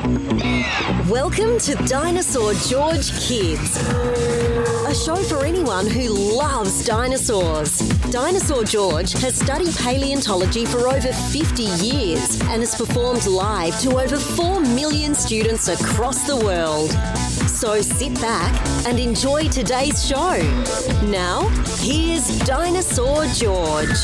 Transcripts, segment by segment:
Welcome to Dinosaur George Kids, a show for anyone who loves dinosaurs. Dinosaur George has studied paleontology for over 50 years and has performed live to over 4 million students across the world. So sit back and enjoy today's show. Now, here's Dinosaur George.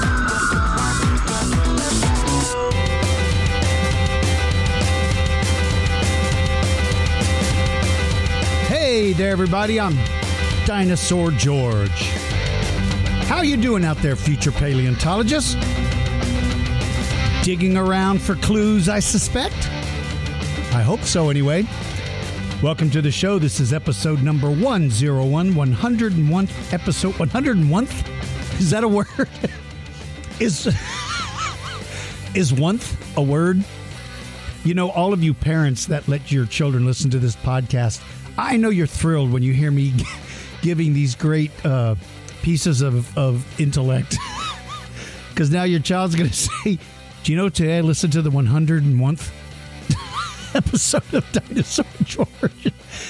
Hey there, everybody. I'm Dinosaur George. How you doing out there, future paleontologists? Digging around for clues, I suspect? I hope so, anyway. Welcome to the show. This is episode number 101, 101, episode 101th? Is that a word? Is one-th a word? You know, all of you parents that let your children listen to this podcast, I know you're thrilled when you hear me giving these great pieces of intellect. Because now your child's going to say, do you know today I listened to the 101th episode of Dinosaur George?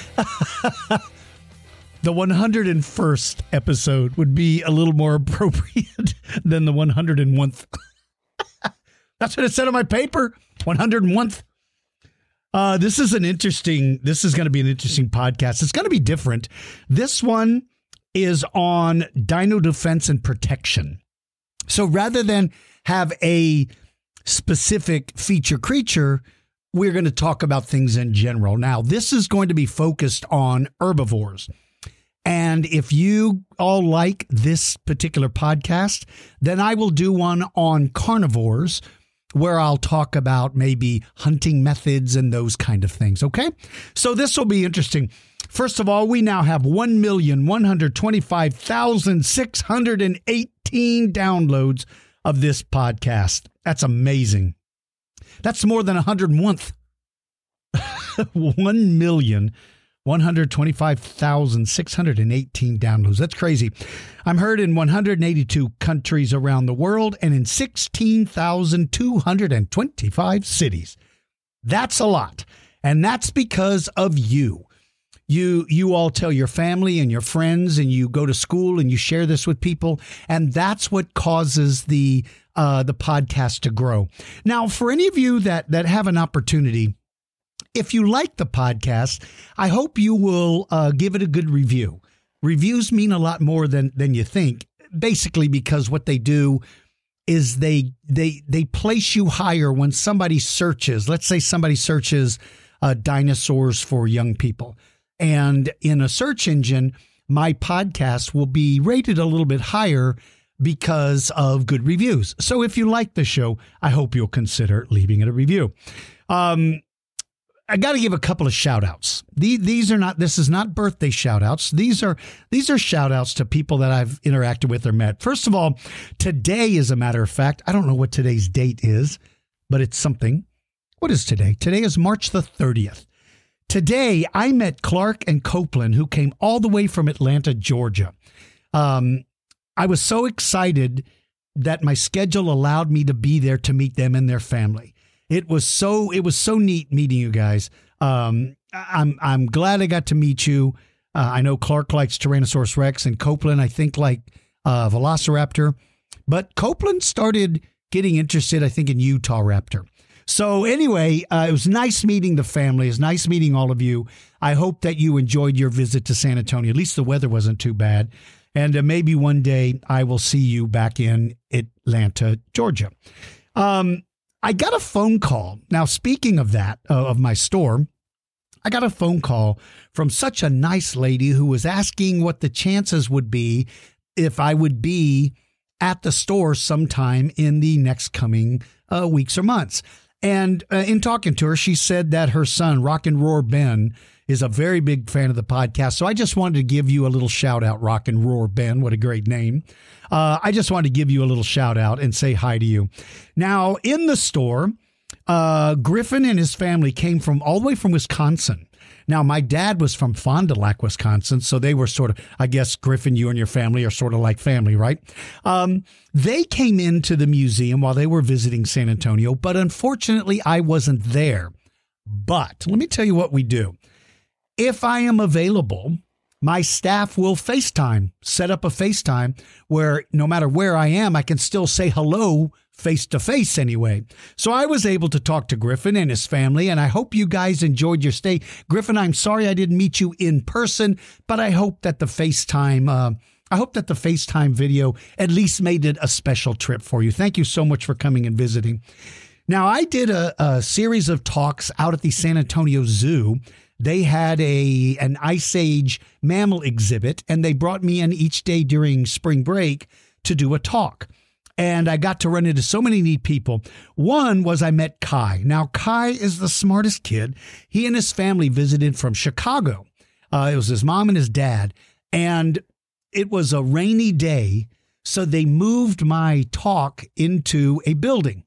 The 101st episode would be a little more appropriate than the 101th. That's what it said on my paper, 101th. This is going to be an interesting podcast. It's going to be different. This one is on dino defense and protection. So rather than have a specific feature creature, we're going to talk about things in general. Now, this is going to be focused on herbivores. And if you all like this particular podcast, then I will do one on carnivores, where I'll talk about maybe hunting methods and those kind of things, okay? So this will be interesting. First of all, we now have 1,125,618 downloads of this podcast. That's amazing. That's more than 101th. 1,125,618 downloads. That's crazy. I'm heard in 182 countries around the world and in 16,225 cities. That's a lot. And that's because of you. You all tell your family and your friends, and you go to school and you share this with people. And that's what causes the podcast to grow. Now, for any of you that have an opportunity, if you like the podcast, I hope you will give it a good review. Reviews mean a lot more than you think, basically because what they do is they place you higher when somebody searches. Let's say somebody searches dinosaurs for young people. And in a search engine, my podcast will be rated a little bit higher because of good reviews. So if you like the show, I hope you'll consider leaving it a review. I got to give a couple of shout outs. This is not birthday shout outs. These are shout outs to people that I've interacted with or met. First of all, today, as a matter of fact, I don't know what today's date is, but it's something. What is today? Today is March the 30th. Today, I met Clark and Copeland, who came all the way from Atlanta, Georgia. I was so excited that my schedule allowed me to be there to meet them and their family. It was so neat meeting you guys. I'm glad I got to meet you. I know Clark likes Tyrannosaurus Rex and Copeland, I think, like Velociraptor. But Copeland started getting interested, I think, in Utah Raptor. So anyway, it was nice meeting the family. It was nice meeting all of you. I hope that you enjoyed your visit to San Antonio. At least the weather wasn't too bad. And maybe one day I will see you back in Atlanta, Georgia. I got a phone call. Now, speaking of that, of my store, I got a phone call from such a nice lady who was asking what the chances would be if I would be at the store sometime in the next coming weeks or months. And in talking to her, she said that her son, Rock and Roar Ben, is a very big fan of the podcast. So I just wanted to give you a little shout out, Rock and Roar Ben. What a great name. I just wanted to give you a little shout out and say hi to you. Now, in the store, Griffin and his family came from all the way from Wisconsin. Now, my dad was from Fond du Lac, Wisconsin, so they were sort of, I guess, Griffin, you and your family are sort of like family, right? They came into the museum while they were visiting San Antonio, but unfortunately, I wasn't there. But let me tell you what we do. If I am available, my staff will FaceTime, set up a FaceTime where no matter where I am, I can still say hello face to face anyway. So I was able to talk to Griffin and his family, and I hope you guys enjoyed your stay. Griffin, I'm sorry I didn't meet you in person, but I hope that the FaceTime video at least made it a special trip for you. Thank you so much for coming and visiting. Now, I did a series of talks out at the San Antonio Zoo. They had an Ice Age mammal exhibit, and they brought me in each day during spring break to do a talk. And I got to run into so many neat people. One was I met Kai. Now, Kai is the smartest kid. He and his family visited from Chicago. It was his mom and his dad. And it was a rainy day, so they moved my talk into a building.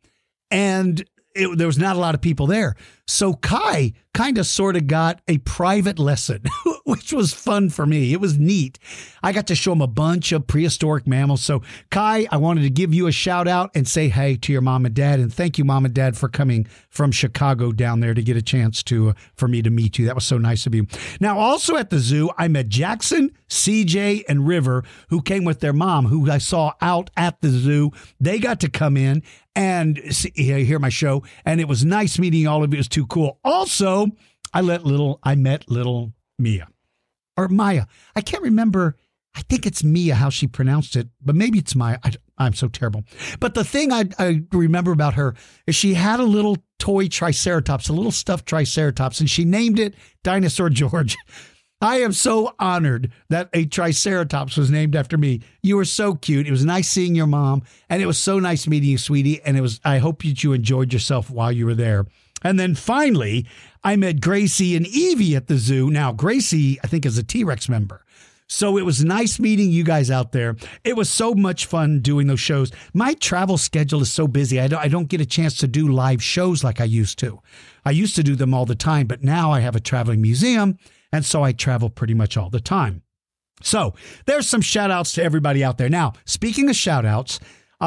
And there was not a lot of people there. So Kai kind of sort of got a private lesson, which was fun for me. It was neat. I got to show him a bunch of prehistoric mammals. So Kai, I wanted to give you a shout out and say hey to your mom and dad. And thank you, Mom and Dad, for coming from Chicago down there to get a chance for me to meet you. That was so nice of you. Now, also at the zoo, I met Jackson, CJ, and River, who came with their mom, who I saw out at the zoo. They got to come in and hear my show, and it was nice meeting all of you. It was too cool. Also, I met little Mia, or Maya. I can't remember. I think it's Mia, how she pronounced it, but maybe it's Maya. I'm so terrible. But the thing I remember about her is she had a little toy Triceratops, a little stuffed Triceratops, and she named it Dinosaur George. I am so honored that a Triceratops was named after me. You were so cute. It was nice seeing your mom, and it was so nice meeting you, sweetie. And I hope that you enjoyed yourself while you were there. And then finally, I met Gracie and Evie at the zoo. Now, Gracie, I think, is a T-Rex member. So it was nice meeting you guys out there. It was so much fun doing those shows. My travel schedule is so busy. I don't get a chance to do live shows like I used to. I used to do them all the time, but now I have a traveling museum, and so I travel pretty much all the time. So there's some shout outs to everybody out there. Now, speaking of shout outs,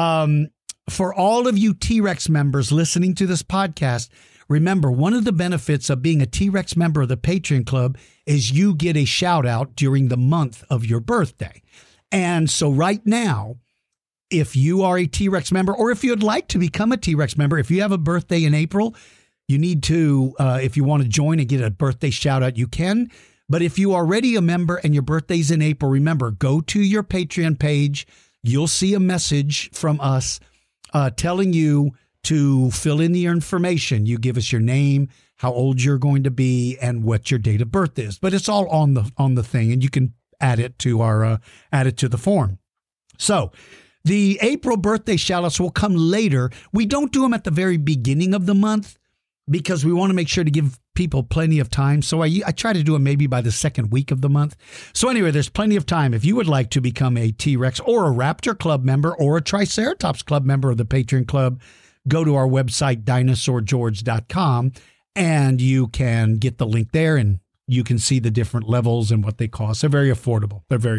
for all of you T-Rex members listening to this podcast, remember, one of the benefits of being a T-Rex member of the Patreon Club is you get a shout out during the month of your birthday. And so right now, if you are a T-Rex member, or if you'd like to become a T-Rex member, if you have a birthday in April, you need to, if you want to join and get a birthday shout out, you can. But if you are already a member and your birthday's in April, remember, go to your Patreon page. You'll see a message from us telling you to fill in your information. You give us your name, how old you're going to be, and what your date of birth is. But it's all on the thing, and you can add it to the form. So the April birthday shout-outs will come later. We don't do them at the very beginning of the month because we want to make sure to give people plenty of time. So I try to do it maybe by the second week of the month. So anyway, there's plenty of time. If you would like to become a T-Rex or a Raptor Club member or a Triceratops Club member of the Patreon Club, go to our website, dinosaurgeorge.com, and you can get the link there, and you can see the different levels and what they cost. They're very affordable.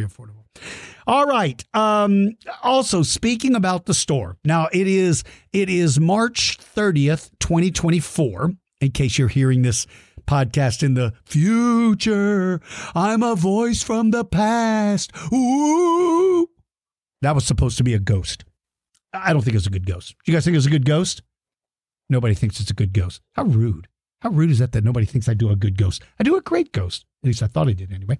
All right. Also, speaking about the store. Now, it is March 30th, 2024, in case you're hearing this podcast in the future. I'm a voice from the past. Ooh. That was supposed to be a ghost. I don't think it's a good ghost. You guys think it's a good ghost? Nobody thinks it's a good ghost. How rude. How rude is that nobody thinks I do a good ghost? I do a great ghost. At least I thought I did anyway.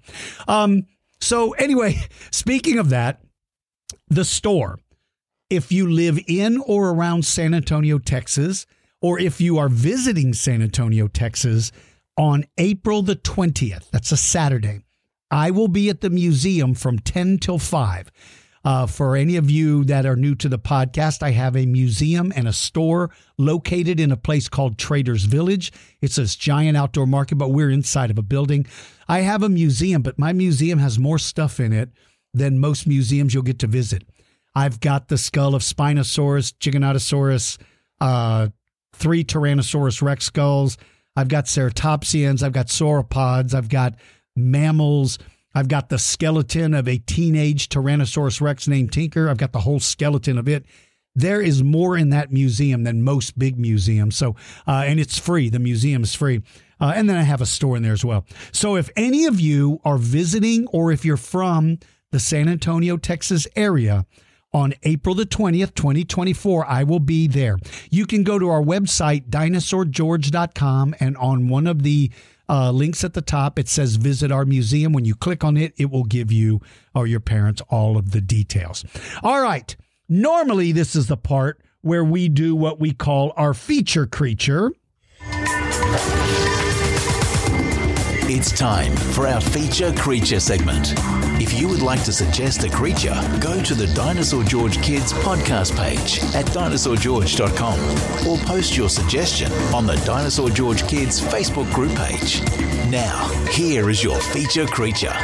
So anyway, speaking of that, the store, if you live in or around San Antonio, Texas, or if you are visiting San Antonio, Texas, on April the 20th, that's a Saturday, I will be at the museum from 10 till 5. For any of you that are new to the podcast, I have a museum and a store located in a place called Traders Village. It's this giant outdoor market, but we're inside of a building. I have a museum, but my museum has more stuff in it than most museums you'll get to visit. I've got the skull of Spinosaurus, Giganotosaurus, 3 Tyrannosaurus Rex skulls. I've got ceratopsians. I've got sauropods. I've got mammals. I've got the skeleton of a teenage Tyrannosaurus Rex named Tinker. I've got the whole skeleton of it. There is more in that museum than most big museums. So, and it's free. The museum is free. And then I have a store in there as well. So if any of you are visiting or if you're from the San Antonio, Texas area, on April the 20th, 2024, I will be there. You can go to our website, dinosaurgeorge.com, and on one of the links at the top, it says visit our museum. When you click on it, it will give you or your parents all of the details. All right. Normally, this is the part where we do what we call our feature creature. It's time for our Feature Creature segment. If you would like to suggest a creature, go to the Dinosaur George Kids podcast page at dinosaurgeorge.com or post your suggestion on the Dinosaur George Kids Facebook group page. Now, here is your Feature Creature.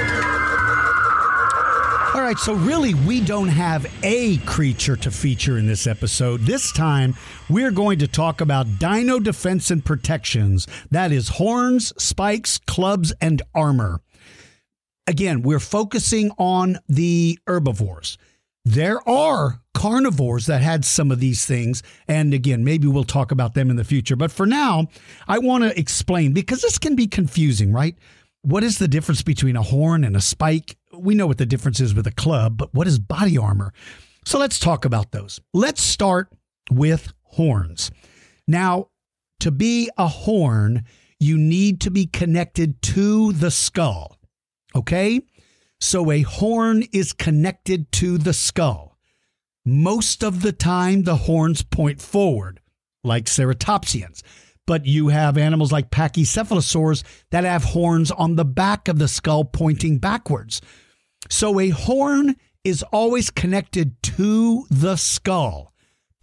All right, so really, we don't have a creature to feature in this episode. This time, we're going to talk about dino defense and protections. That is horns, spikes, clubs, and armor. Again, we're focusing on the herbivores. There are carnivores that had some of these things, and again, maybe we'll talk about them in the future. But for now, I want to explain, because this can be confusing, right? What is the difference between a horn and a spike? We know what the difference is with a club, but what is body armor? So let's talk about those. Let's start with horns. Now, to be a horn, you need to be connected to the skull, okay? So a horn is connected to the skull. Most of the time, the horns point forward, like ceratopsians. But you have animals like pachycephalosaurs that have horns on the back of the skull pointing backwards. So a horn is always connected to the skull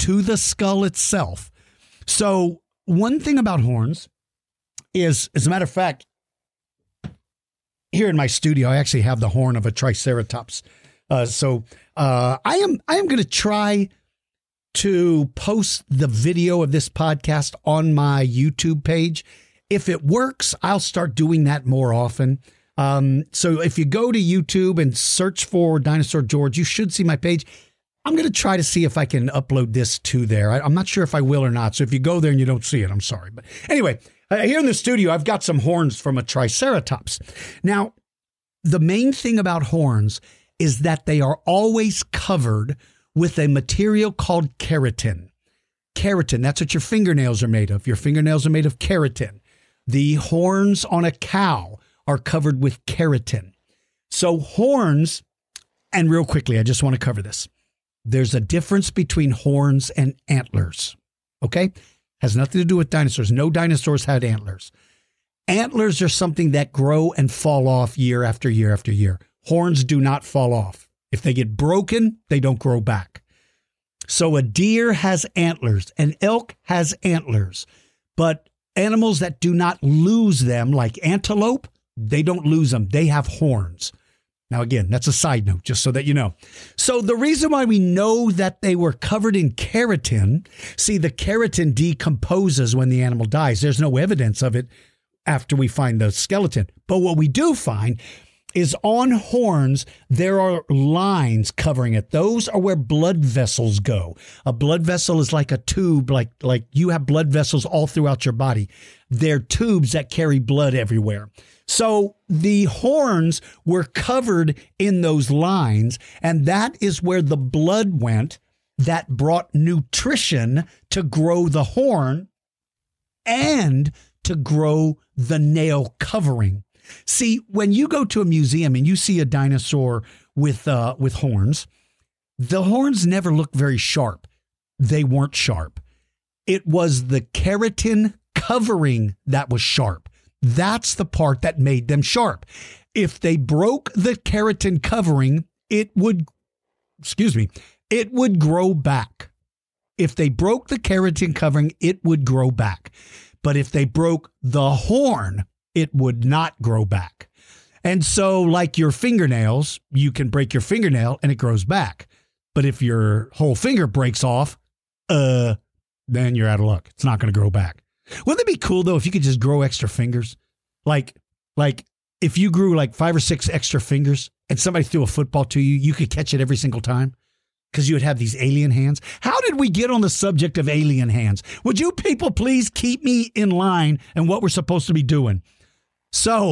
itself. So one thing about horns is, as a matter of fact, here in my studio, I actually have the horn of a triceratops. So I am going to try to post the video of this podcast on my YouTube page. If it works, I'll start doing that more often. So if you go to YouTube and search for Dinosaur George, you should see my page. I'm going to try to see if I can upload this to there. I'm not sure if I will or not. So if you go there and you don't see it, I'm sorry. But anyway, here in the studio, I've got some horns from a triceratops. Now, the main thing about horns is that they are always covered with a material called keratin. Keratin, that's what your fingernails are made of. Your fingernails are made of keratin. The horns on a cow are covered with keratin. So horns, and real quickly, I just want to cover this. There's a difference between horns and antlers, okay? Has nothing to do with dinosaurs. No dinosaurs had antlers. Antlers are something that grow and fall off year after year after year. Horns do not fall off. If they get broken, they don't grow back. So a deer has antlers, an elk has antlers, but animals that do not lose them, like antelope, they don't lose them. They have horns. Now, again, that's a side note, just so that you know. So the reason why we know that they were covered in keratin, see, the keratin decomposes when the animal dies. There's no evidence of it after we find the skeleton. But what we do find is on horns, there are lines covering it. Those are where blood vessels go. A blood vessel is like a tube, like you have blood vessels all throughout your body. They're tubes that carry blood everywhere. So the horns were covered in those lines, and that is where the blood went that brought nutrition to grow the horn and to grow the nail covering. See, when you go to a museum and you see a dinosaur with horns, the horns never look very sharp. They weren't sharp. It was the keratin covering that was sharp. That's the part that made them sharp. If they broke the keratin covering, it would grow back. If they broke the keratin covering, it would grow back. But if they broke the horn, it would not grow back. And so, like your fingernails, you can break your fingernail and it grows back. But if your whole finger breaks off, then you're out of luck. It's not going to grow back. Wouldn't it be cool, though, if you could just grow extra fingers? Like if you grew like 5 or 6 extra fingers and somebody threw a football to you, you could catch it every single time. because you would have these alien hands. How did we get on the subject of alien hands? Would you people please keep me in line and what we're supposed to be doing? So,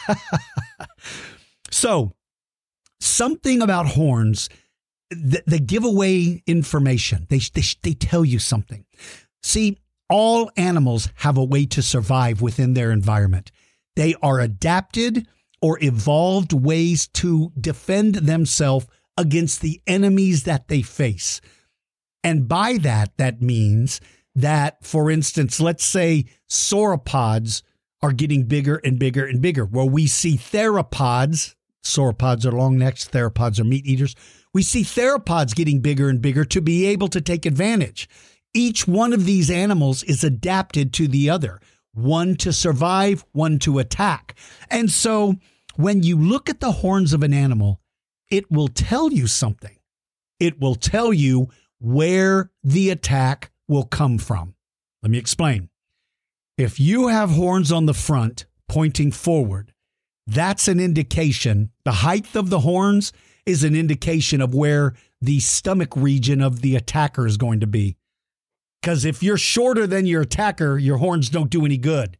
something about horns, they give away information. They tell you something. See, all animals have a way to survive within their environment. They are adapted or evolved ways to defend themselves against the enemies that they face. And by that means that, for instance, let's say sauropods are getting bigger and bigger and bigger. Well, we see theropods. Sauropods are long necks. Theropods are meat eaters. We see theropods getting bigger and bigger to be able to take advantage. Each one of these animals is adapted to the other. One to survive, one to attack. And so when you look at the horns of an animal, it will tell you something. It will tell you where the attack will come from. Let me explain. If you have horns on the front pointing forward, that's an indication. The height of the horns is an indication of where the stomach region of the attacker is going to be. Because if you're shorter than your attacker, your horns don't do any good.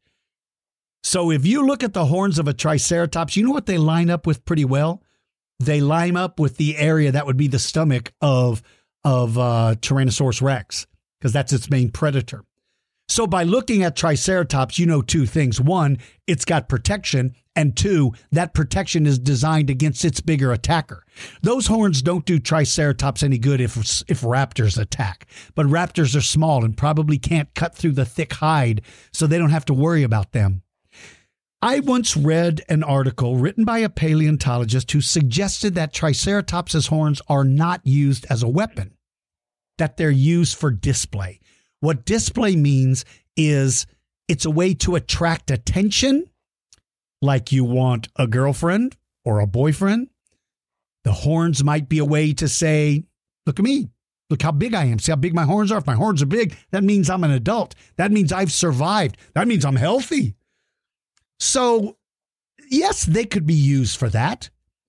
So if you look at the horns of a Triceratops, you know what they line up with pretty well? They line up with the area that would be the stomach of Tyrannosaurus Rex, because that's its main predator. So by looking at Triceratops, you know two things. One, it's got protection. And two, that protection is designed against its bigger attacker. Those horns don't do Triceratops any good if raptors attack. But raptors are small and probably can't cut through the thick hide, so they don't have to worry about them. I once read an article written by a paleontologist who suggested that Triceratops' horns are not used as a weapon, that they're used for display. What display means is it's a way to attract attention, like you want a girlfriend or a boyfriend. The horns might be a way to say, look at me. Look how big I am. See how big my horns are? If my horns are big, that means I'm an adult. That means I've survived. That means I'm healthy. So, yes, they could be used for that.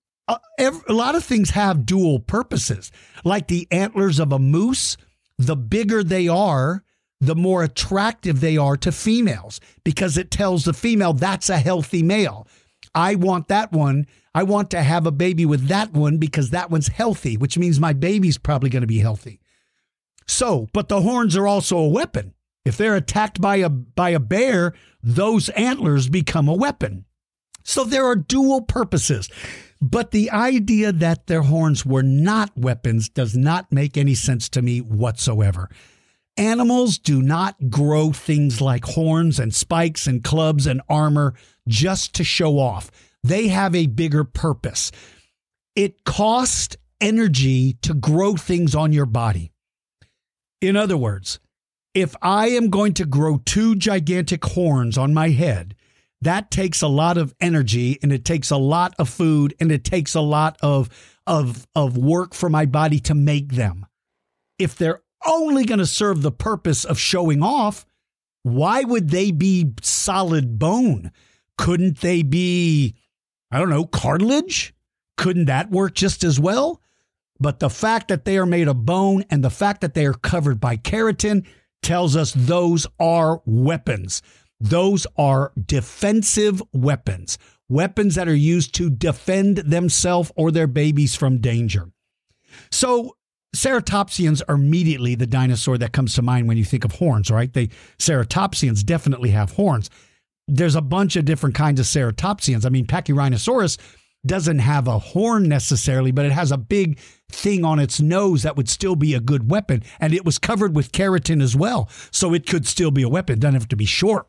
A lot of things have dual purposes. Like the antlers of a moose, the bigger they are, the more attractive they are to females, because it tells the female that's a healthy male. I want that one. I want to have a baby with that one because that one's healthy, which means my baby's probably going to be healthy. So, but the horns are also a weapon. If they're attacked by a bear, those antlers become a weapon. So there are dual purposes. But the idea that their horns were not weapons does not make any sense to me whatsoever. Animals do not grow things like horns and spikes and clubs and armor just to show off. They have a bigger purpose. It costs energy to grow things on your body. In other words, if I am going to grow 2 gigantic horns on my head, that takes a lot of energy and it takes a lot of food and it takes a lot of work for my body to make them. If they're only going to serve the purpose of showing off, why would they be solid bone? Couldn't they be, I don't know, cartilage? Couldn't that work just as well? But the fact that they are made of bone and the fact that they are covered by keratin tells us those are weapons. Those are defensive weapons, weapons that are used to defend themselves or their babies from danger. So ceratopsians are immediately the dinosaur that comes to mind when you think of horns, right? Ceratopsians definitely have horns. There's a bunch of different kinds of ceratopsians. I mean, Pachyrhinosaurus doesn't have a horn necessarily, but it has a big thing on its nose that would still be a good weapon. And it was covered with keratin as well. So it could still be a weapon. It doesn't have to be sharp.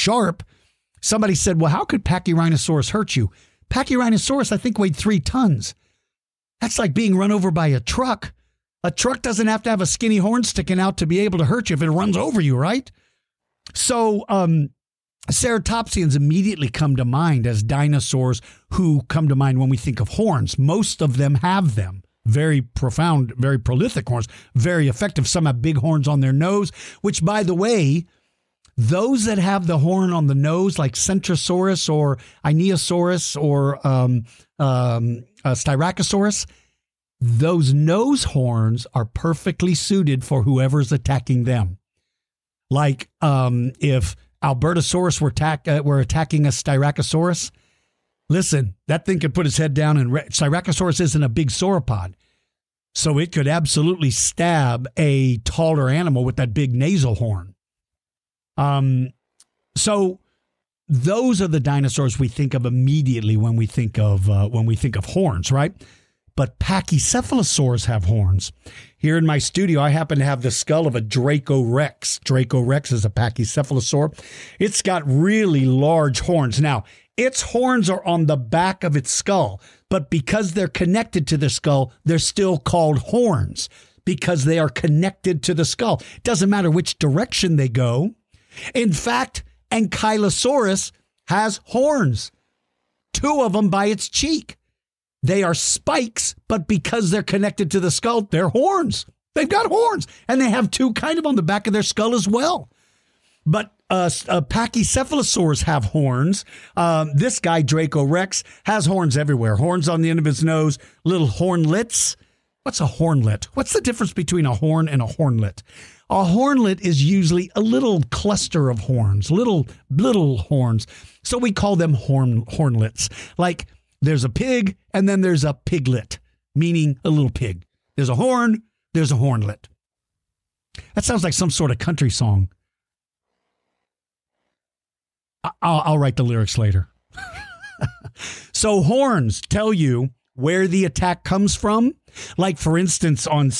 Somebody said, well, how could Pachyrhinosaurus hurt you? Pachyrhinosaurus, I think, weighed 3 tons. That's like being run over by a truck. A truck doesn't have to have a skinny horn sticking out to be able to hurt you if it runs over you, right? So, ceratopsians immediately come to mind as dinosaurs who come to mind when we think of horns. Most of them have them. Very profound, very prolific horns, very effective. Some have big horns on their nose, which, by the way, those that have the horn on the nose, like Centrosaurus or Ionosaurus or Styracosaurus, those nose horns are perfectly suited for whoever's attacking them. Like if Albertosaurus were attacking a Styracosaurus, listen, that thing could put its head down, and Styracosaurus isn't a big sauropod. So it could absolutely stab a taller animal with that big nasal horn. So those are the dinosaurs we think of immediately when we think of horns, right? But Pachycephalosaurs have horns. Here in my studio, I happen to have the skull of a Dracorex. Dracorex is a Pachycephalosaur. It's got really large horns. Now, its horns are on the back of its skull, but because they're connected to the skull, they're still called horns because they are connected to the skull. It doesn't matter which direction they go. In fact, Ankylosaurus has horns, 2 of them by its cheek. They are spikes, but because they're connected to the skull, they're horns. They've got horns, and they have 2 kind of on the back of their skull as well. But Pachycephalosaurs have horns. This guy, Dracorex, has horns everywhere. Horns on the end of his nose, little hornlets. What's a hornlet? What's the difference between a horn and a hornlet? A hornlet is usually a little cluster of horns, little horns. So we call them hornlets. Like there's a pig and then there's a piglet, meaning a little pig. There's a horn, there's a hornlet. That sounds like some sort of country song. I'll write the lyrics later. So horns tell you where the attack comes from. Like, for instance, on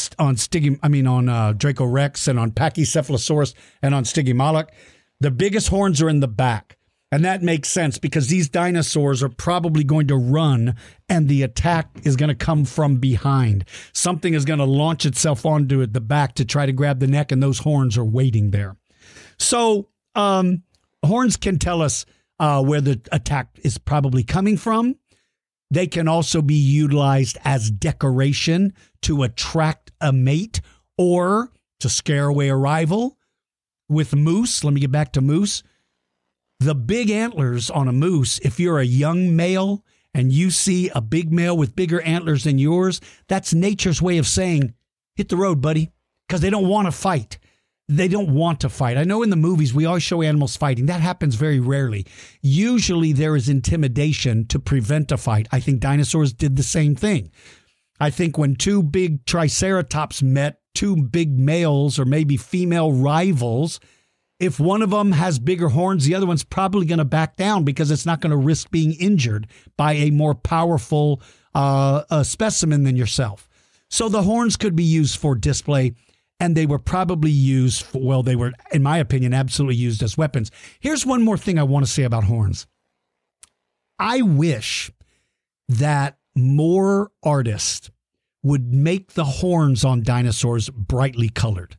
Dracorex and on Pachycephalosaurus and on Stygimoloch, the biggest horns are in the back. And that makes sense because these dinosaurs are probably going to run and the attack is going to come from behind. Something is going to launch itself onto the back to try to grab the neck, and those horns are waiting there. So horns can tell us where the attack is probably coming from. They can also be utilized as decoration to attract a mate or to scare away a rival. With moose, let me get back to moose. The big antlers on a moose, if you're a young male and you see a big male with bigger antlers than yours, that's nature's way of saying, hit the road, buddy, because they don't want to fight. They don't want to fight. I know in the movies we always show animals fighting. That happens very rarely. Usually there is intimidation to prevent a fight. I think dinosaurs did the same thing. I think when 2 big triceratops met, 2 big males or maybe female rivals, if one of them has bigger horns, the other one's probably going to back down because it's not going to risk being injured by a more powerful specimen than yourself. So the horns could be used for display. And they were probably used for, well, they were, in my opinion, absolutely used as weapons. Here's one more thing I want to say about horns. I wish that more artists would make the horns on dinosaurs brightly colored.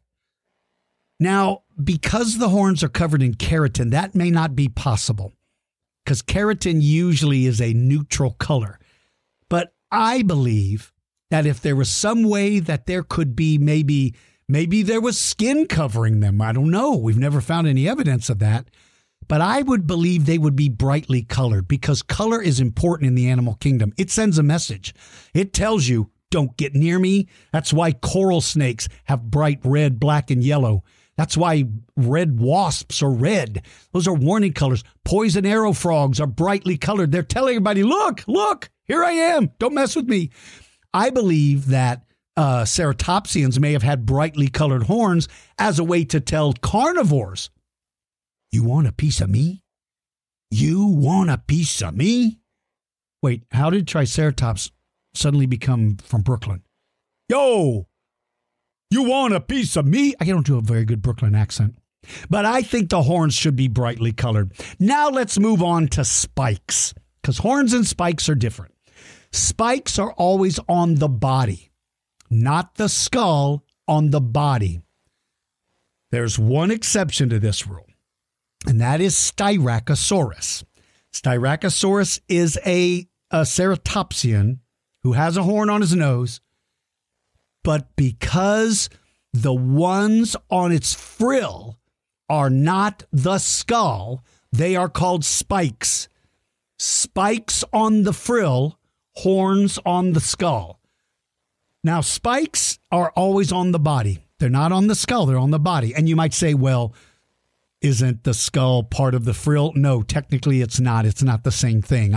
Now, because the horns are covered in keratin, that may not be possible because keratin usually is a neutral color. But I believe that if there was some way that there could be maybe there was skin covering them. I don't know. We've never found any evidence of that. But I would believe they would be brightly colored because color is important in the animal kingdom. It sends a message. It tells you, don't get near me. That's why coral snakes have bright red, black, and yellow. That's why red wasps are red. Those are warning colors. Poison arrow frogs are brightly colored. They're telling everybody, look, here I am. Don't mess with me. I believe that ceratopsians may have had brightly colored horns as a way to tell carnivores, you want a piece of me? You want a piece of me? Wait, how did Triceratops suddenly become from Brooklyn? Yo, you want a piece of me? I don't do a very good Brooklyn accent, but I think the horns should be brightly colored. Now let's move on to spikes because horns and spikes are different. Spikes are always on the body. Not the skull, on the body. There's one exception to this rule, and that is Styracosaurus. Styracosaurus is a ceratopsian who has a horn on his nose, but because the ones on its frill are not the skull, they are called spikes. Spikes on the frill, horns on the skull. Now, spikes are always on the body. They're not on the skull. They're on the body. And you might say, well, isn't the skull part of the frill? No, technically it's not. It's not the same thing.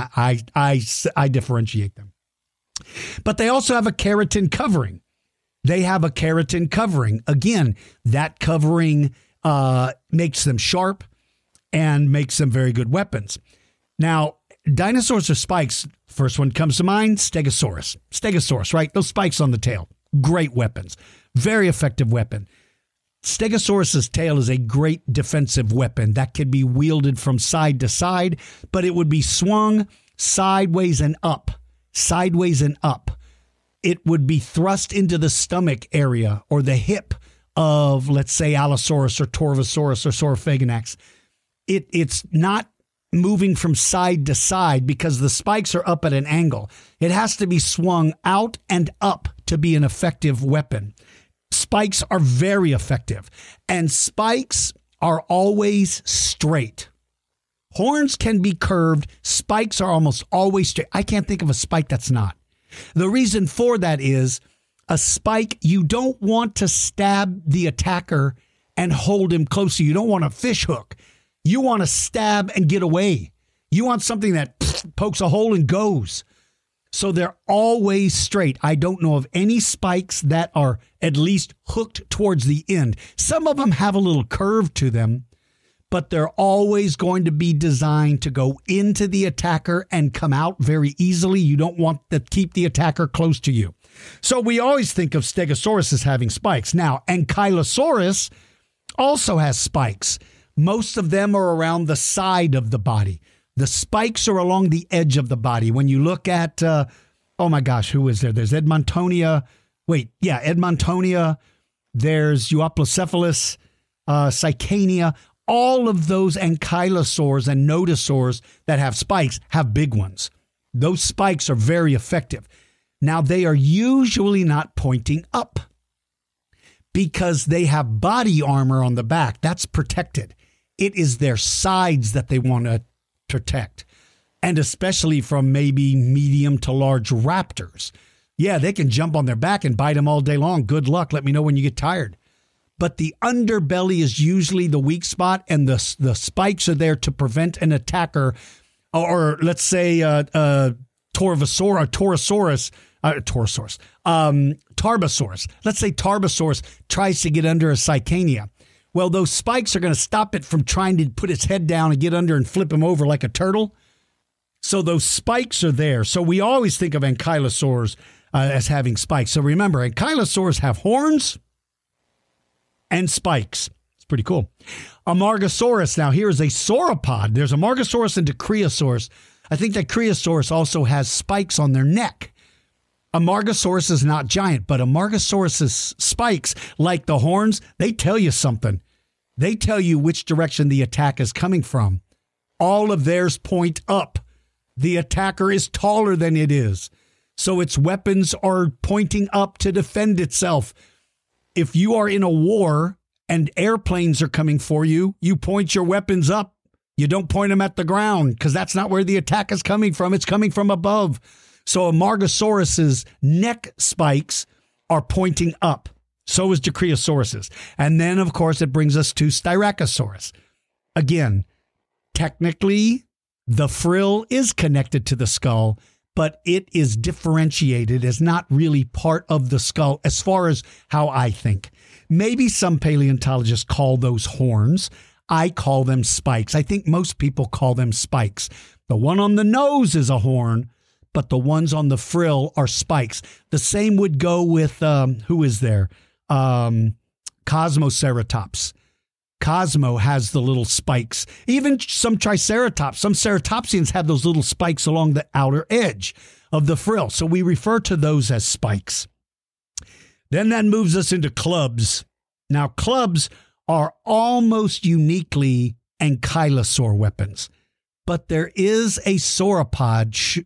I differentiate them. But they also have a keratin covering. They have a keratin covering. Again, that covering makes them sharp and makes them very good weapons. Now, dinosaurs or spikes, first one comes to mind, Stegosaurus. Stegosaurus, right? Those spikes on the tail. Great weapons. Very effective weapon. Stegosaurus's tail is a great defensive weapon that can be wielded from side to side, but it would be swung sideways and up. Sideways and up. It would be thrust into the stomach area or the hip of, let's say, Allosaurus or Torvosaurus or Saurophaganax. It's not moving from side to side because the spikes are up at an angle. It has to be swung out and up to be an effective weapon. Spikes are very effective, and spikes are always straight. Horns can be curved. Spikes are almost always straight. I can't think of a spike that's not. The reason for that is a spike, you don't want to stab the attacker and hold him closer. You don't want a fish hook. You want to stab and get away. You want something that pokes a hole and goes. So they're always straight. I don't know of any spikes that are at least hooked towards the end. Some of them have a little curve to them, but they're always going to be designed to go into the attacker and come out very easily. You don't want to keep the attacker close to you. So we always think of Stegosaurus as having spikes. Now, Ankylosaurus also has spikes. Most of them are around the side of the body. The spikes are along the edge of the body. When you look at, oh my gosh, who is there? There's Edmontonia. Edmontonia. There's Euoplocephalus, Cycania. All of those ankylosaurs and nodosaurs that have spikes have big ones. Those spikes are very effective. Now, they are usually not pointing up because they have body armor on the back. That's protected. It is their sides that they want to protect, and especially from maybe medium to large raptors. Yeah, they can jump on their back and bite them all day long. Good luck. Let me know when you get tired. But the underbelly is usually the weak spot, and the spikes are there to prevent an attacker, or let's say Tarbosaurus. Let's say Tarbosaurus tries to get under a Cycania. Well, those spikes are going to stop it from trying to put its head down and get under and flip him over like a turtle. So those spikes are there. So we always think of ankylosaurs as having spikes. So remember, ankylosaurs have horns and spikes. It's pretty cool. Amargasaurus. Now, here is a sauropod. There's Amargasaurus and Dicryosaurus. I think that Cryosaurus also has spikes on their neck. Amargasaurus is not giant, but Amargasaurus's spikes, like the horns, they tell you something. They tell you which direction the attack is coming from. All of theirs point up. The attacker is taller than it is, so its weapons are pointing up to defend itself. If you are in a war and airplanes are coming for you, you point your weapons up. You don't point them at the ground because that's not where the attack is coming from. It's coming from above. So Amargasaurus's neck spikes are pointing up. So is Dicryosaurus's. And then, of course, it brings us to Styracosaurus. Again, technically, the frill is connected to the skull, but it is differentiated as not really part of the skull as far as how I think. Maybe some paleontologists call those horns. I call them spikes. I think most people call them spikes. The one on the nose is a horn, but the ones on the frill are spikes. The same would go with, who is there? Cosmoceratops. Cosmo has the little spikes. Even some Triceratops, some ceratopsians have those little spikes along the outer edge of the frill. So we refer to those as spikes. Then that moves us into clubs. Now, clubs are almost uniquely ankylosaur weapons, but there is a sauropod,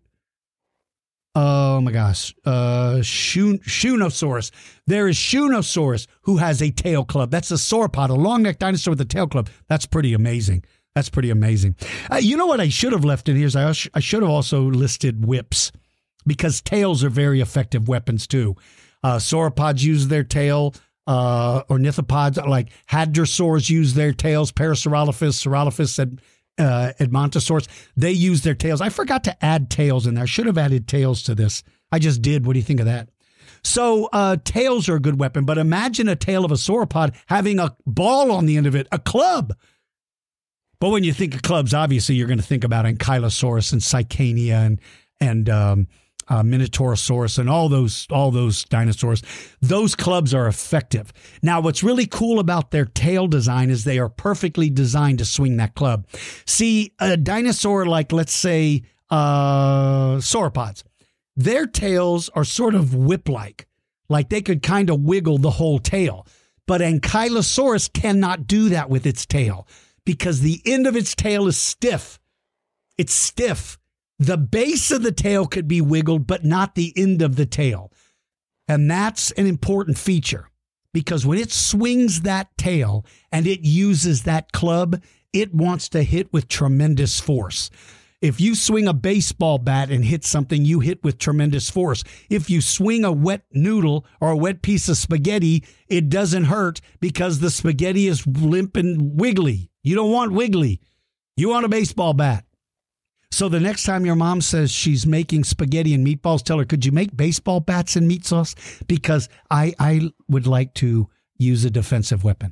Shunosaurus. There is Shunosaurus who has a tail club. That's a sauropod, a long-necked dinosaur with a tail club. That's pretty amazing. You know what I should have left in here is I should have also listed whips because tails are very effective weapons too. Sauropods use their tail, ornithopods like hadrosaurs use their tails, Parasaurolophus, Edmontosaurus, they use their tails. I forgot to add tails in there. I should have added tails to this. I just did. What do you think of that? So tails are a good weapon, but imagine a tail of a sauropod having a ball on the end of it, a club. But when you think of clubs, obviously you're going to think about Ankylosaurus and Sicania and Minotaurosaurus and all those dinosaurs. Those clubs are effective. Now, what's really cool about their tail design is they are perfectly designed to swing that club. See, a dinosaur like, let's say, sauropods, their tails are sort of whip-like they could kind of wiggle the whole tail. But Ankylosaurus cannot do that with its tail because the end of its tail is stiff. It's stiff. The base of the tail could be wiggled, but not the end of the tail. And that's an important feature because when it swings that tail and it uses that club, it wants to hit with tremendous force. If you swing a baseball bat and hit something, you hit with tremendous force. If you swing a wet noodle or a wet piece of spaghetti, it doesn't hurt because the spaghetti is limp and wiggly. You don't want wiggly. You want a baseball bat. So the next time your mom says she's making spaghetti and meatballs, tell her, could you make baseball bats and meat sauce? Because I would like to use a defensive weapon.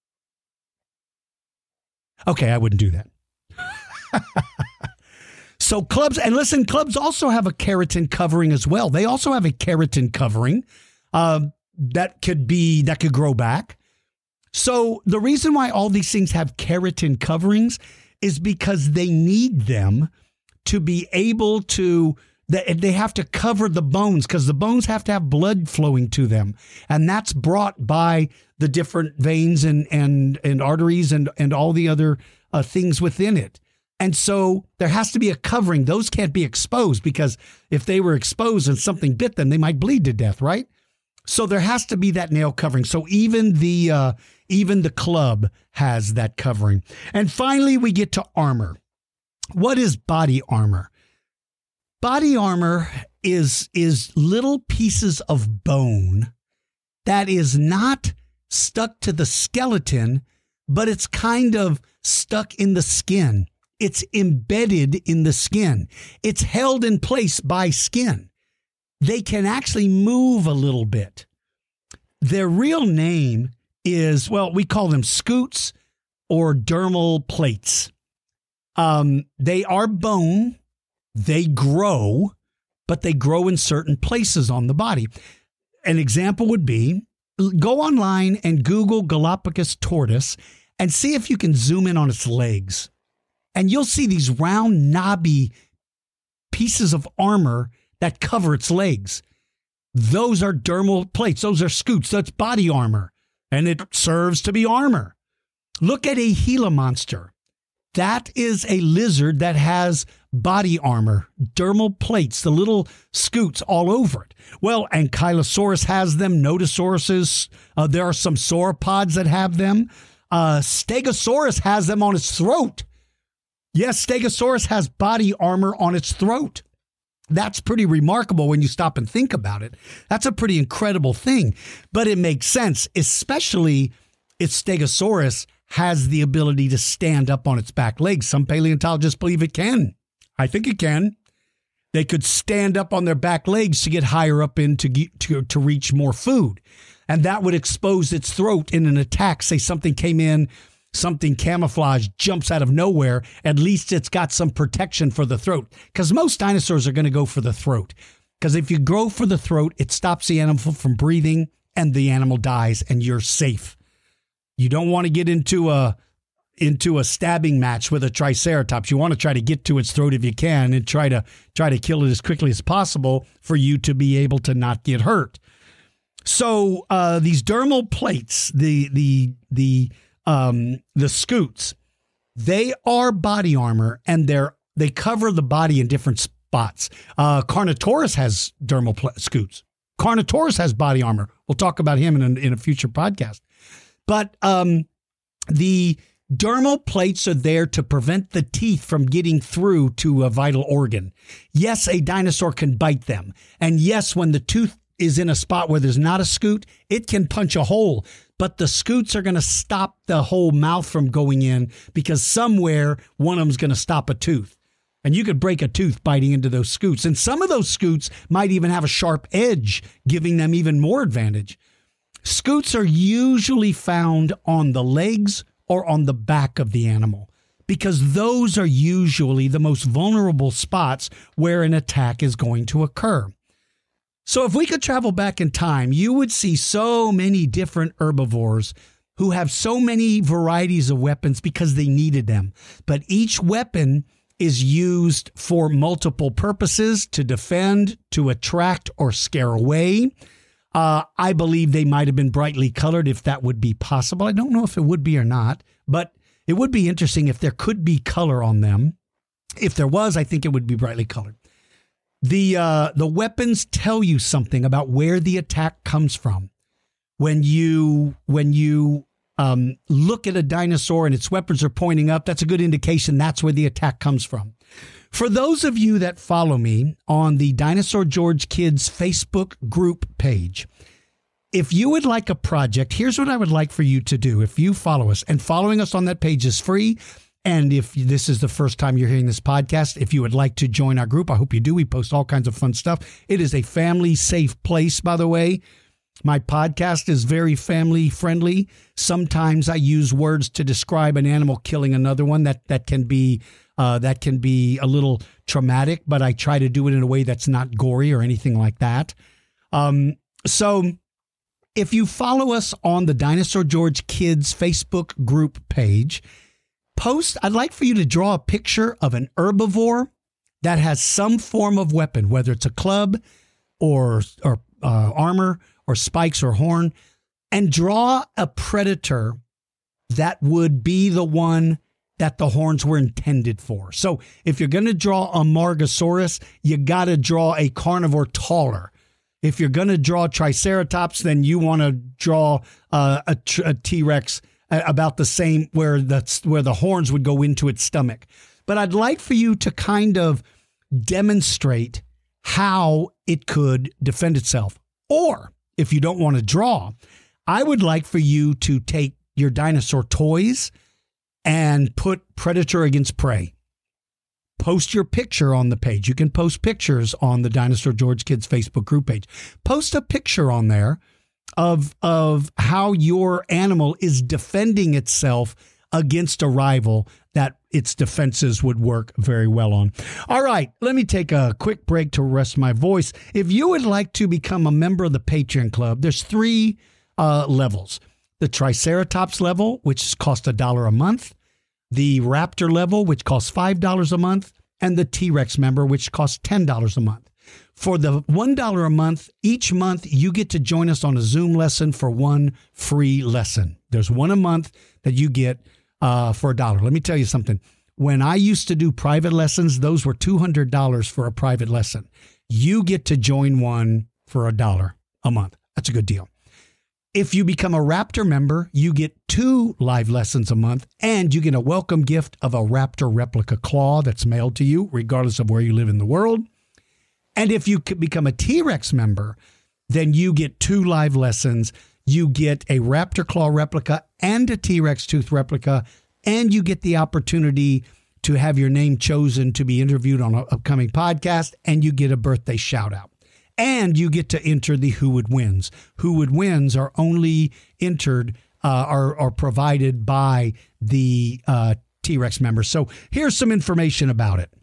Okay, I wouldn't do that. So clubs, and listen, clubs also have a keratin covering as well. They also have a keratin covering that could grow back. So the reason why all these things have keratin coverings is because they need them to be able to, they have to cover the bones because the bones have to have blood flowing to them. And that's brought by the different veins and arteries and all the other things within it. And so there has to be a covering. Those can't be exposed because if they were exposed and something bit them, they might bleed to death, right? So there has to be that nail covering. So even the club has that covering. And finally, we get to armor. What is body armor? Body armor is little pieces of bone that is not stuck to the skeleton, but it's kind of stuck in the skin. It's embedded in the skin. It's held in place by skin. They can actually move a little bit. Their real name is, well, we call them scutes or dermal plates. They are bone. They grow, but they grow in certain places on the body. An example would be, go online and Google Galapagos tortoise and see if you can zoom in on its legs. And you'll see these round, knobby pieces of armor that cover its legs. Those are dermal plates. Those are scutes. That's body armor. And it serves to be armor. Look at a Gila monster. That is a lizard that has body armor, dermal plates, the little scutes all over it. Well, Ankylosaurus has them, Notosauruses. There are some sauropods that have them. Stegosaurus has them on its throat. Yes, Stegosaurus has body armor on its throat. That's pretty remarkable when you stop and think about it. That's a pretty incredible thing. But it makes sense, especially if Stegosaurus has the ability to stand up on its back legs. Some paleontologists believe it can. I think it can. They could stand up on their back legs to get higher up in to reach more food. And that would expose its throat in an attack. Say something came in, something camouflage jumps out of nowhere. At least it's got some protection for the throat. Because most dinosaurs are going to go for the throat. Because if you go for the throat, it stops the animal from breathing and the animal dies and you're safe. You don't want to get into a stabbing match with a Triceratops. You want to try to get to its throat if you can and try to kill it as quickly as possible for you to be able to not get hurt. So these dermal plates, the scutes, they are body armor and they cover the body in different spots. Carnotaurus has dermal scutes. Carnotaurus has body armor. We'll talk about him in a future podcast. But the dermal plates are there to prevent the teeth from getting through to a vital organ. Yes, a dinosaur can bite them. And yes, when the is in a spot where there's not a scoot, it can punch a hole. But the scoots are going to stop the whole mouth from going in because somewhere one of them's going to stop a tooth. And you could break a tooth biting into those scoots. And some of those scoots might even have a sharp edge, giving them even more advantage. Scoots are usually found on the legs or on the back of the animal because those are usually the most vulnerable spots where an attack is going to occur. So if we could travel back in time, you would see so many different herbivores who have so many varieties of weapons because they needed them. But each weapon is used for multiple purposes: to defend, to attract, or scare away. I believe they might have been brightly colored if that would be possible. I don't know if it would be or not, but it would be interesting if there could be color on them. If there was, I think it would be brightly colored. The weapons tell you something about where the attack comes from. When you look at a dinosaur and its weapons are pointing up, that's a good indication that's where the attack comes from. For those of you that follow me on the Dinosaur George Kids Facebook group page, if you would like a project, here's what I would like for you to do. If you follow us, and following us on that page is free, and if this is the first time you're hearing this podcast, if you would like to join our group, I hope you do. We post all kinds of fun stuff. It is a family-safe place, by the way. My podcast is very family-friendly. Sometimes I use words to describe an animal killing another one that can be a little traumatic, but I try to do it in a way that's not gory or anything like that. So if you follow us on the Dinosaur George Kids Facebook group page, I'd like for you to draw a picture of an herbivore that has some form of weapon, whether it's a club or armor or spikes or horn, and draw a predator that would be the one that the horns were intended for. So if you're going to draw a Margosaurus, you got to draw a carnivore taller. If you're going to draw Triceratops, then you want to draw a T-Rex about the same, where the horns would go into its stomach. But I'd like for you to kind of demonstrate how it could defend itself. Or if you don't want to draw, I would like for you to take your dinosaur toys and put predator against prey. Post your picture on the page. You can post pictures on the Dinosaur George Kids Facebook group page. Post a picture on there of how your animal is defending itself against a rival that its defenses would work very well on. All right, let me take a quick break to rest my voice. If you would like to become a member of the Patreon Club, there's 3 levels. The Triceratops level, which costs $1 a month, the Raptor level, which costs $5 a month, and the T-Rex member, which costs $10 a month. For the $1 a month, each month you get to join us on a Zoom lesson for 1 free lesson. There's 1 a month that you get for $1. Let me tell you something. When I used to do private lessons, those were $200 for a private lesson. You get to join one for $1 a month. That's a good deal. If you become a Raptor member, you get 2 live lessons a month, and you get a welcome gift of a Raptor replica claw that's mailed to you, regardless of where you live in the world. And if you become a T-Rex member, then you get 2 live lessons. You get a Raptor claw replica and a T-Rex tooth replica, and you get the opportunity to have your name chosen to be interviewed on an upcoming podcast, and you get a birthday shout out. And you get to enter the Who Would Wins. Who Would Wins are only entered, are provided by the T-Rex members. So here's some information about it.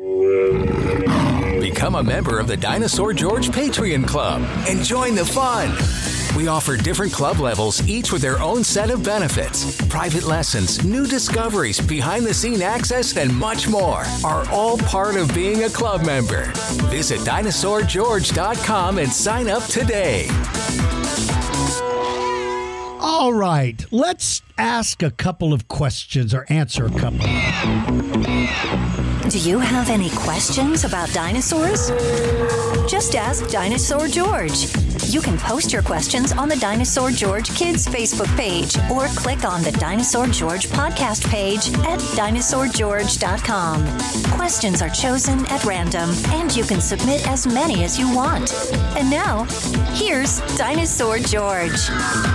Become a member of the Dinosaur George Patreon Club and join the fun. We offer different club levels, each with their own set of benefits. Private lessons, new discoveries, behind-the-scene access, and much more are all part of being a club member. Visit dinosaurgeorge.com and sign up today. All right, let's ask a couple of questions or answer a couple. Do you have any questions about dinosaurs? Just ask Dinosaur George. You can post your questions on the Dinosaur George Kids Facebook page or click on the Dinosaur George podcast page at dinosaurgeorge.com. Questions are chosen at random, and you can submit as many as you want. And now, here's Dinosaur George.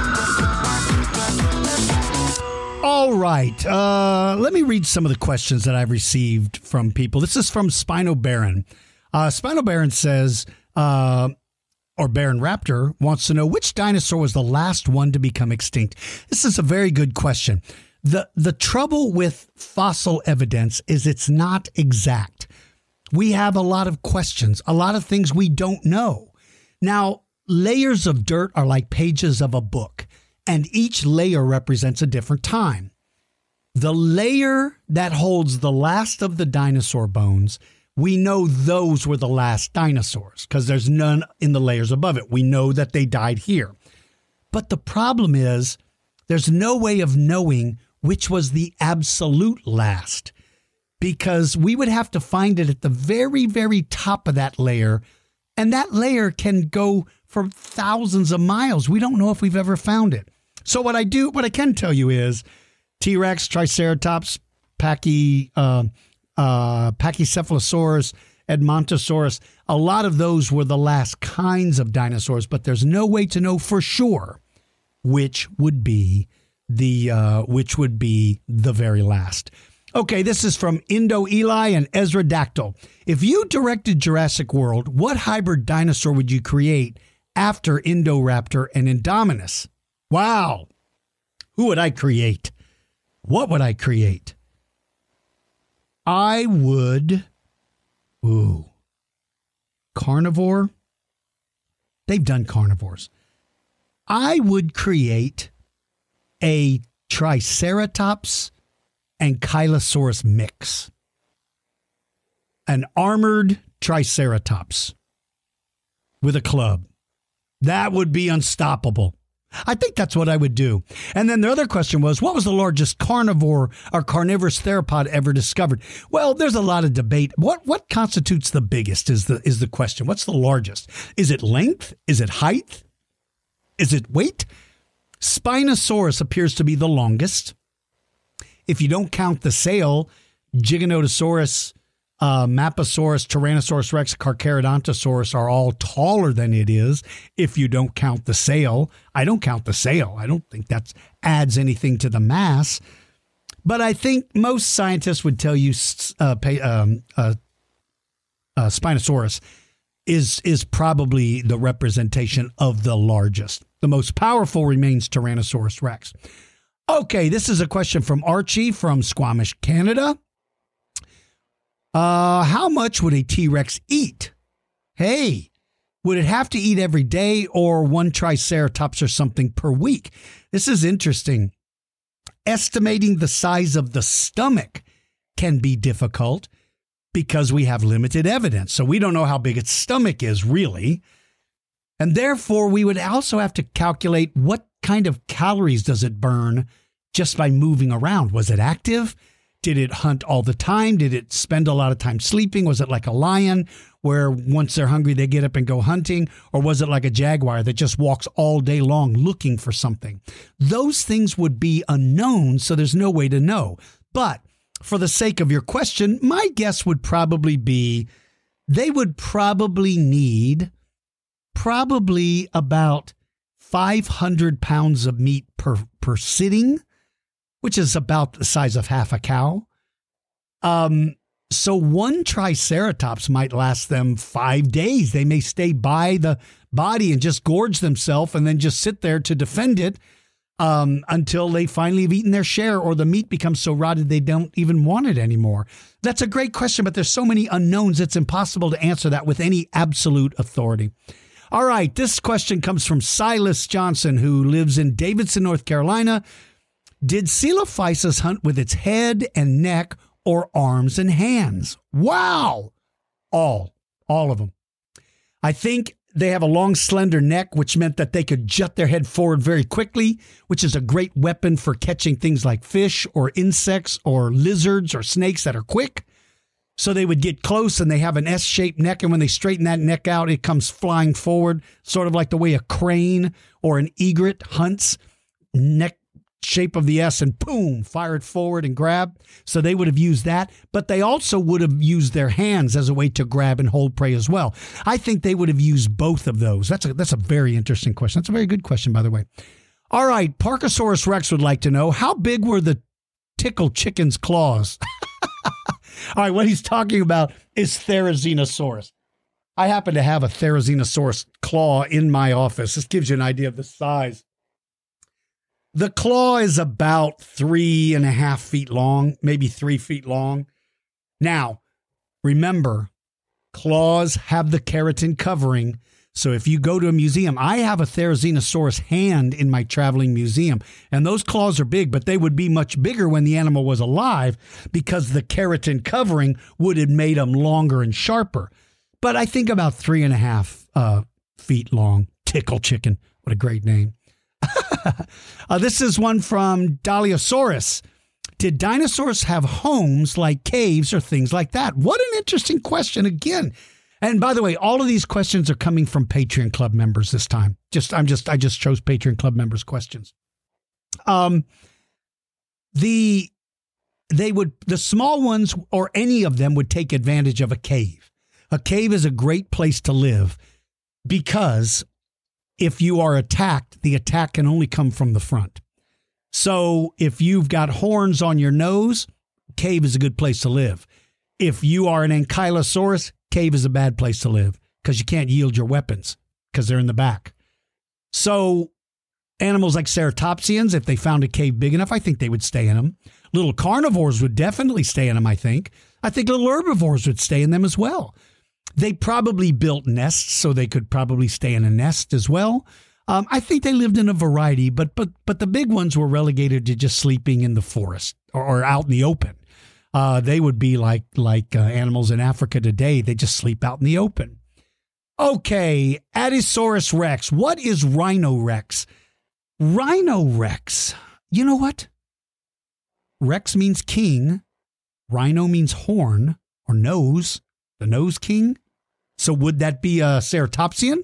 All right. Let me read some of the questions that I've received from people. This is from Spino Baron. Spino Baron says, or Baron Raptor wants to know which dinosaur was the last one to become extinct. This is a very good question. The trouble with fossil evidence is it's not exact. We have a lot of questions, a lot of things we don't know. Now, layers of dirt are like pages of a book, and each layer represents a different time. The layer that holds the last of the dinosaur bones, we know those were the last dinosaurs because there's none in the layers above it. We know that they died here. But the problem is there's no way of knowing which was the absolute last, because we would have to find it at the very, very top of that layer, and that layer can go for thousands of miles. We don't know if we've ever found it. So what I can tell you is T-Rex, Triceratops, Pachycephalosaurus, Edmontosaurus, a lot of those were the last kinds of dinosaurs, but there's no way to know for sure which would be the very last. Okay, this is from Indo Eli and Ezra Dactyl. If you directed Jurassic World, what hybrid dinosaur would you create after Indoraptor and Indominus? Wow. Who would I create? What would I create? I would... Carnivore? They've done carnivores. I would create a Triceratops and Kylosaurus mix. An armored Triceratops with a club. That would be unstoppable. I think that's what I would do. And then the other question was, what was the largest carnivore or carnivorous theropod ever discovered? Well, there's a lot of debate. What constitutes the biggest is the question. What's the largest? Is it length? Is it height? Is it weight? Spinosaurus appears to be the longest. If you don't count the sail, Giganotosaurus, Maposaurus, Tyrannosaurus Rex, Carcharodontosaurus are all taller than it is if you don't count the sail. I don't count the sail. I don't think that adds anything to the mass. But I think most scientists would tell you Spinosaurus is probably the representation of the largest. The most powerful remains Tyrannosaurus Rex. Okay, this is a question from Archie from Squamish, Canada. How much would a T-Rex eat? Hey, would it have to eat every day or one Triceratops or something per week? This is interesting. Estimating the size of the stomach can be difficult because we have limited evidence. So we don't know how big its stomach is really. And therefore, we would also have to calculate what kind of calories does it burn just by moving around. Was it active? Did it hunt all the time? Did it spend a lot of time sleeping? Was it like a lion where once they're hungry, they get up and go hunting? Or was it like a jaguar that just walks all day long looking for something? Those things would be unknown, so there's no way to know. But for the sake of your question, my guess would probably be they would probably need about 500 pounds of meat per sitting, which is about the size of half a cow. So one Triceratops might last them 5 days. They may stay by the body and just gorge themselves and then just sit there to defend it until they finally have eaten their share or the meat becomes so rotted they don't even want it anymore. That's a great question, but there's so many unknowns, it's impossible to answer that with any absolute authority. All right, this question comes from Silas Johnson, who lives in Davidson, North Carolina. Did Coelophysis hunt with its head and neck or arms and hands? Wow! All of them. I think they have a long, slender neck, which meant that they could jut their head forward very quickly, which is a great weapon for catching things like fish or insects or lizards or snakes that are quick. So they would get close and they have an S-shaped neck. And when they straighten that neck out, it comes flying forward, sort of like the way a crane or an egret hunts, neck shape of the S, and boom, fire it forward and grab. So they would have used that. But they also would have used their hands as a way to grab and hold prey as well. I think they would have used both of those. That's a very interesting question. That's a very good question, by the way. All right, Parkasaurus Rex would like to know, how big were the tickle chicken's claws? All right, what he's talking about is Therizinosaurus. I happen to have a Therizinosaurus claw in my office. This gives you an idea of the size. The claw is about 3.5 feet long, maybe 3 feet long. Now, remember, claws have the keratin covering. So if you go to a museum, I have a Therizinosaurus hand in my traveling museum, and those claws are big, but they would be much bigger when the animal was alive because the keratin covering would have made them longer and sharper. But I think about 3.5 feet long. Tickle chicken. What a great name. This is one from Daliosaurus. Did dinosaurs have homes like caves or things like that? What an interesting question again. And by the way, all of these questions are coming from Patreon Club members this time. I just chose Patreon Club members' questions. The small ones or any of them would take advantage of a cave. A cave is a great place to live because if you are attacked, the attack can only come from the front. So if you've got horns on your nose, cave is a good place to live. If you are an Ankylosaurus, cave is a bad place to live because you can't yield your weapons because they're in the back. So animals like ceratopsians, if they found a cave big enough, I think they would stay in them. Little carnivores would definitely stay in them, I think. I think little herbivores would stay in them as well. They probably built nests, so they could probably stay in a nest as well. I think they lived in a variety, but the big ones were relegated to just sleeping in the forest or out in the open. They would be like animals in Africa today. They just sleep out in the open. Okay, Adisaurus Rex. What is Rhinorex? Rhinorex. You know what? Rex means king. Rhino means horn or nose. The nose king. So would that be a ceratopsian?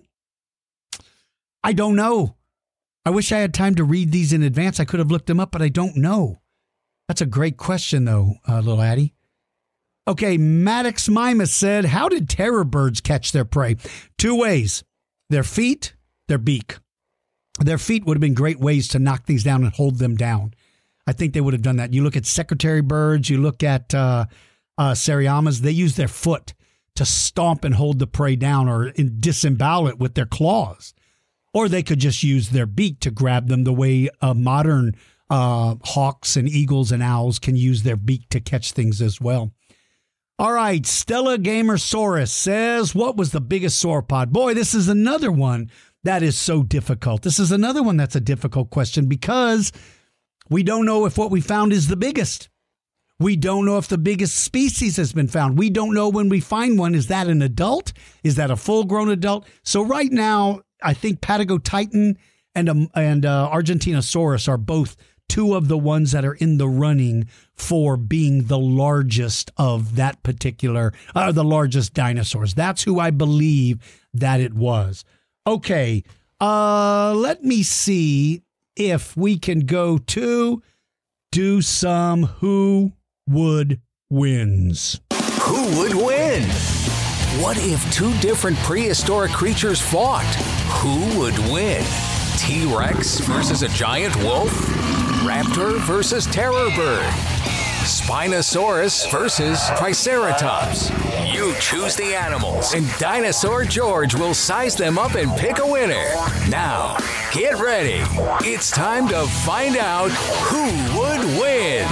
I don't know. I wish I had time to read these in advance. I could have looked them up, but I don't know. That's a great question, though, little Addie. Okay, Maddox Mimas said, how did terror birds catch their prey? 2 ways. Their feet, their beak. Their feet would have been great ways to knock things down and hold them down. I think they would have done that. You look at secretary birds, you look at Seriamas, they use their foot to stomp and hold the prey down or disembowel it with their claws. Or they could just use their beak to grab them the way modern hawks and eagles and owls can use their beak to catch things as well. All right, Stella Gamersaurus says, what was the biggest sauropod? Boy, this is another one that is so difficult. This is another one that's a difficult question because we don't know if what we found is the biggest. We don't know if the biggest species has been found. We don't know when we find one. Is that an adult? Is that a full-grown adult? So right now, I think Patagotitan and Argentinosaurus are both 2 of the ones that are in the running for being the largest of that particular, the largest dinosaurs. That's who I believe that it was. Okay, let me see if we can go to do some Who Would Wins. Who would win? What if 2 different prehistoric creatures fought? Who would win? T-Rex versus a giant wolf? Raptor versus terror bird? Spinosaurus versus Triceratops? You choose the animals, and Dinosaur George will size them up and pick a winner. Now, get ready. It's time to find out who would win.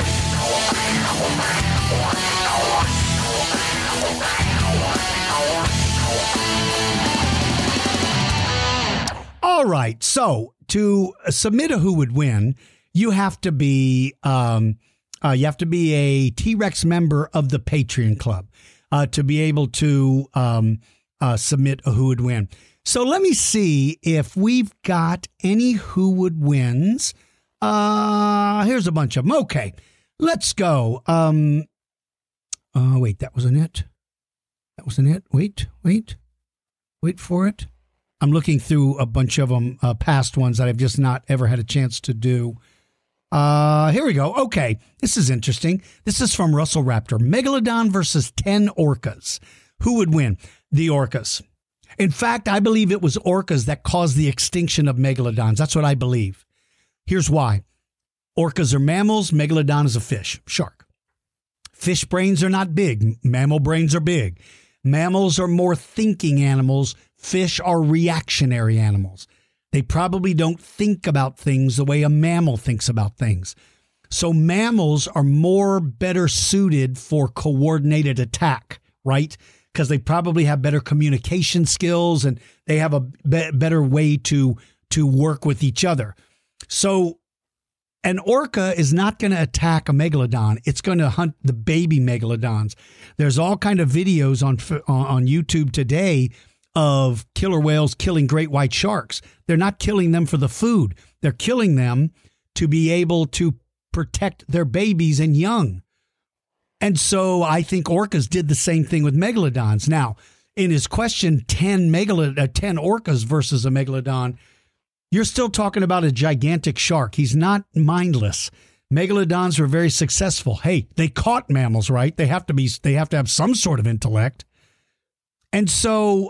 All right, so to submit a Who Would Win, you have to be a T-Rex member of the Patreon Club to be able to submit a Who Would Win. So let me see if we've got any Who Would Wins. Here's a bunch of them. Okay, let's go. Wait, that wasn't it. That wasn't it. Wait for it. I'm looking through a bunch of them, past ones that I've just not ever had a chance to do. Here we go. Okay, this is interesting. This is from Russell Raptor. Megalodon versus 10 orcas. Who would win? The orcas. In fact, I believe it was orcas that caused the extinction of megalodons. That's what I believe. Here's why. Orcas are mammals. Megalodon is a fish, shark. Fish brains are not big. Mammal brains are big. Mammals are more thinking animals. Fish are reactionary animals. They probably don't think about things the way a mammal thinks about things. So mammals are better suited for coordinated attack, right? Because they probably have better communication skills and they have a better way to work with each other. So an orca is not going to attack a megalodon. It's going to hunt the baby megalodons. There's all kind of videos on YouTube today of killer whales killing great white sharks. They're not killing them for the food. They're killing them to be able to protect their babies and young. And so I think orcas did the same thing with megalodons. Now, in his question, 10 orcas versus a megalodon, you're still talking about a gigantic shark. He's not mindless. Megalodons were very successful. Hey, they caught mammals, right? They have to have some sort of intellect. And so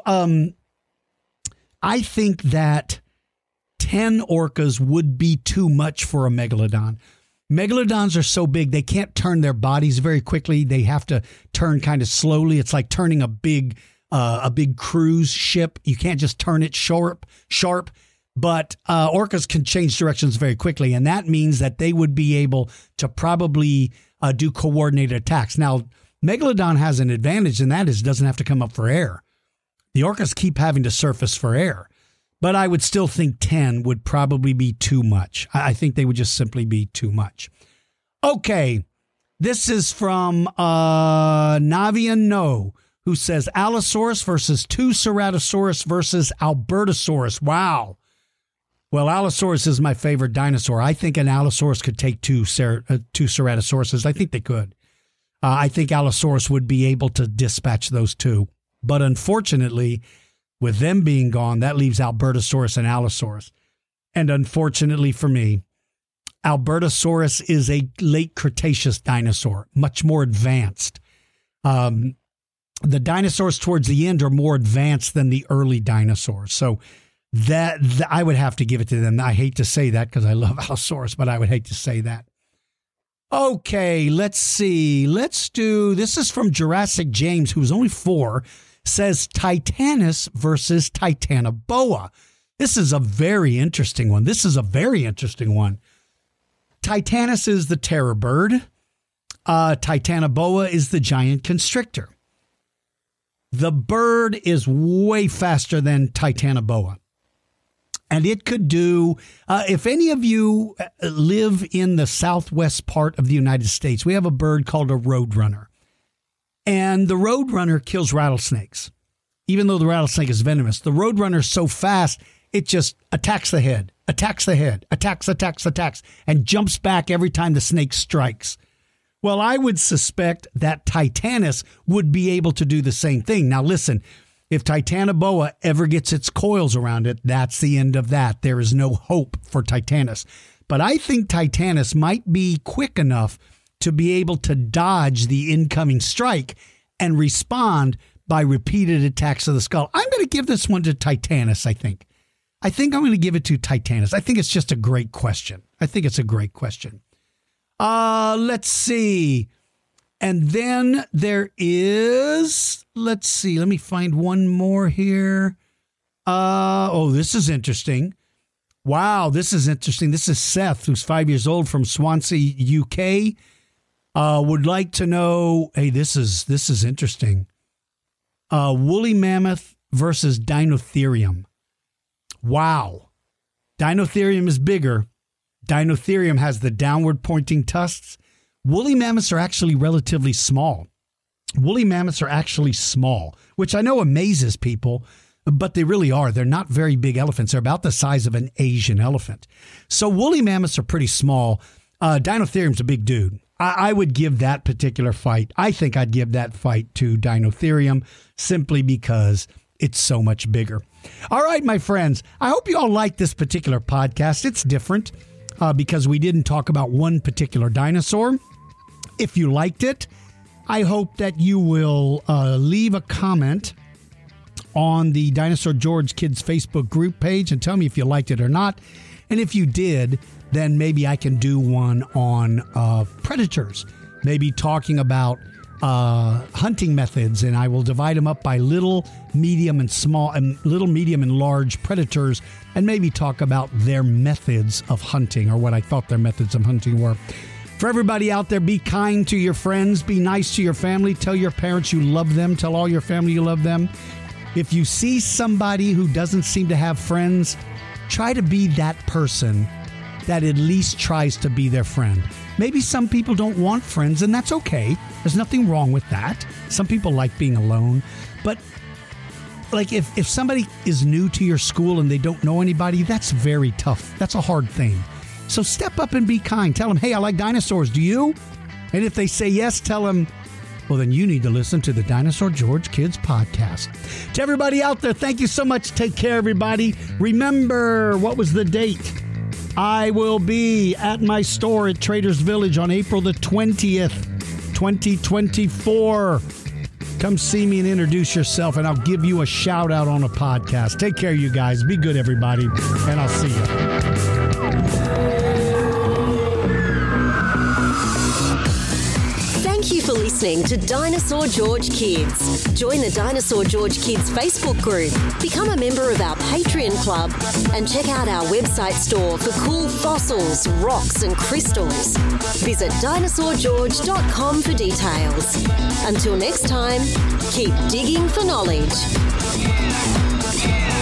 I think that 10 orcas would be too much for a megalodon. Megalodons are so big, they can't turn their bodies very quickly. They have to turn kind of slowly. It's like turning a big cruise ship. You can't just turn it sharp. But orcas can change directions very quickly, and that means that they would be able to probably do coordinated attacks. Now, Megalodon has an advantage, and that is it doesn't have to come up for air. The orcas keep having to surface for air. But I would still think 10 would probably be too much. I think they would just simply be too much. Okay, this is from Navian No, who says Allosaurus versus 2 Ceratosaurus versus Albertosaurus. Wow. Well, Allosaurus is my favorite dinosaur. I think an Allosaurus could take 2 Ceratosauruses. I think they could. I think Allosaurus would be able to dispatch those two. But unfortunately, with them being gone, that leaves Albertosaurus and Allosaurus. And unfortunately for me, Albertosaurus is a late Cretaceous dinosaur, much more advanced. The dinosaurs towards the end are more advanced than the early dinosaurs. So that I would have to give it to them. I hate to say that because I love Allosaurus, but I would hate to say that. Okay, let's see. This is from Jurassic James, who's only 4, says Titanus versus Titanoboa. This is a very interesting one. Titanus is the terror bird. Titanoboa is the giant constrictor. The bird is way faster than Titanoboa. And it could do, if any of you live in the southwest part of the United States, we have a bird called a roadrunner. And the roadrunner kills rattlesnakes. Even though the rattlesnake is venomous, the roadrunner is so fast, it just attacks the head, attacks, and jumps back every time the snake strikes. Well, I would suspect that Titanus would be able to do the same thing. Now, listen. If Titanoboa ever gets its coils around it, that's the end of that. There is no hope for Titanus. But I think Titanus might be quick enough to be able to dodge the incoming strike and respond by repeated attacks of the skull. I'm going to give this one to Titanus, I think. I'm going to give it to Titanus. I think it's just a great question. Let's see. And then there is, let's see, let me find one more here. This is interesting. Wow, this is interesting. This is Seth, who's 5 years old from Swansea, UK. Would like to know, hey, this is interesting. Woolly mammoth versus Dinotherium. Wow. Dinotherium is bigger. Dinotherium has the downward pointing tusks. Woolly mammoths are actually relatively small. Which I know amazes people, but they really are. They're not very big elephants. They're about the size of an Asian elephant. So woolly mammoths are pretty small. Dinotherium's a big dude. I would give that particular fight. I think I'd give that fight to Dinotherium simply because it's so much bigger. All right, my friends, I hope you all like this particular podcast. It's different because we didn't talk about one particular dinosaur. If you liked it, I hope that you will leave a comment on the Dinosaur George Kids Facebook group page and tell me if you liked it or not. And if you did, then maybe I can do one on predators, maybe talking about hunting methods, and I will divide them up by little, medium, and small, and little, medium, and large predators, and maybe talk about their methods of hunting, or what I thought their methods of hunting were. For everybody out there, be kind to your friends, be nice to your family, tell your parents you love them, tell all your family you love them. If you see somebody who doesn't seem to have friends, try to be that person that at least tries to be their friend. Maybe some people don't want friends, and that's okay. There's nothing wrong with that. Some people like being alone. But like if somebody is new to your school and they don't know anybody, that's very tough. That's a hard thing. So step up and be kind. Tell them, hey, I like dinosaurs. Do you? And if they say yes, tell them, well, then you need to listen to the Dinosaur George Kids podcast. To everybody out there, thank you so much. Take care, everybody. Remember, what was the date? I will be at my store at Traders Village on April the 20th, 2024. Come see me and introduce yourself, and I'll give you a shout out on a podcast. Take care, you guys. Be good, everybody, and I'll see you. Thank you for listening to Dinosaur George Kids. Join the Dinosaur George Kids Facebook group, become a member of our Patreon club, and check out our website store for cool fossils, rocks, and crystals. Visit dinosaurgeorge.com for details. Until next time, keep digging for knowledge.